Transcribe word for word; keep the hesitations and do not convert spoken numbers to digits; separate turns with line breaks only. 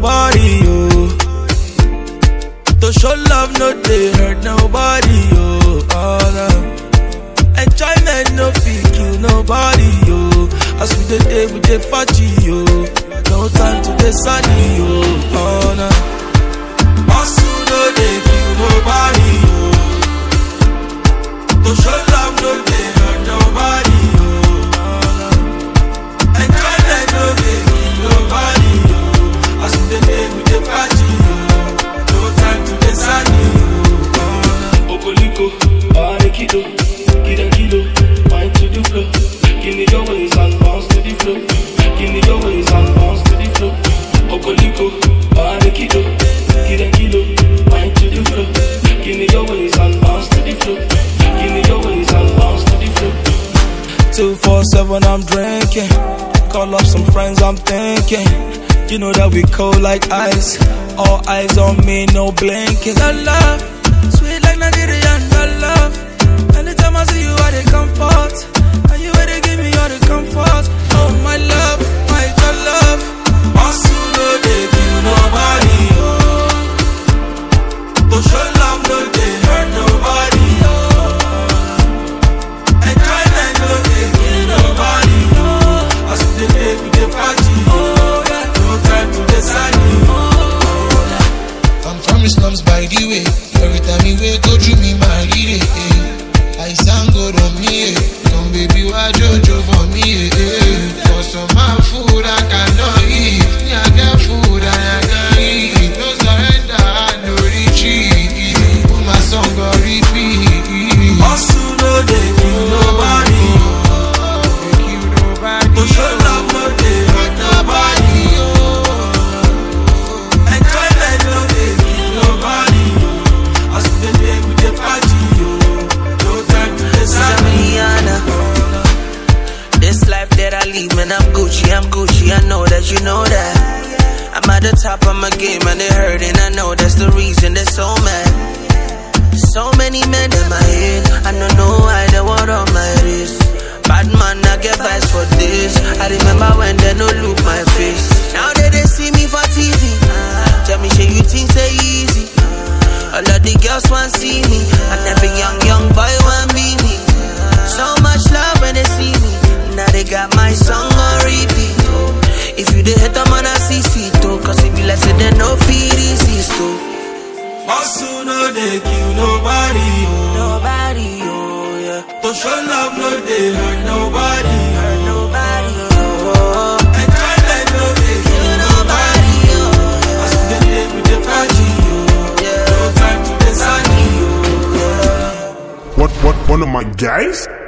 nobody, oh. To show love, no they hurt nobody, oh. Oh no. Enjoyment, no feel kill nobody, oh. As we the day with the party, oh. No time to the sunny, oh. Oh no. Hustle, no they kill nobody, oh. To show love, no they hurt nobody, oh. Oh no. Enjoyment, no they kill nobody, oh. As we the day with the party, oh. No time to the sunny, oh. Oh no.
Okoliko, Arekido, Kida Kilo, mind to the flow. Give me your ways and bounce to the flow. Give me your ways and bounce to the flow. Okoliko, Arekido, Kida Kilo, mind to the flow. Give me your ways and bounce to the flow. Give me your ways and bounce to the flow.
two four seven, I'm drinking. Call up some friends, I'm thinking. You know that we cold like ice. All eyes on me, no blinking. That love, sweet like Nigerian, that love. Anytime I see you, I dey comfort. And you ready give me all the comfort. Oh my love, my good love. Hustle, no they kill nobody, oh. To show love, no they hurt nobody, oh. Enjoyment, no they kill nobody, oh. As we dey live with the party, oh yeah. No time to decide, oh yeah.
I'm from the slums by the way. Every time you wake, go through me, my lady, eh. I sound good on me, eh. Come baby, why Jojo for me, eh. For some my food I cannot eat. Me I get food and I can eat. No surrender, no retreat. Put my song on repeat.
Hustle, no they kill nobody, oh.
They kill nobody.
To show love, no they hurt nobody, oh. Enjoyment, no they kill nobody, oh. As we dey live with the party, oh. No time to decide.
This life that I live, man, I'm Gucci, I'm Gucci, I know that you know that. I'm at the top of my game and they hurting, I know that's the reason they're so mad. So many men in my head, I don't know why they want on my wrist. Bad man, I get vibes for this. I remember when they no look my face. Now that they see me for T V, tell me, shit, you think say easy? All of the girls want see me, and every young, young boy want be me. So much love when they see me. Now they got my song on repeat, oh. If you the hate them on a six feet, oh. Cause if you like say they no feed resist, oh.
Hustle, no they kill nobody, oh.
Nobody, oh yeah.
To show love, no they hurt nobody,
Hurt nobody, oh.
Enjoyment, no they kill nobody, oh. As we dey live with the party, oh.
Yeah.
No time to decide, oh yeah.
What, what, one of my guys?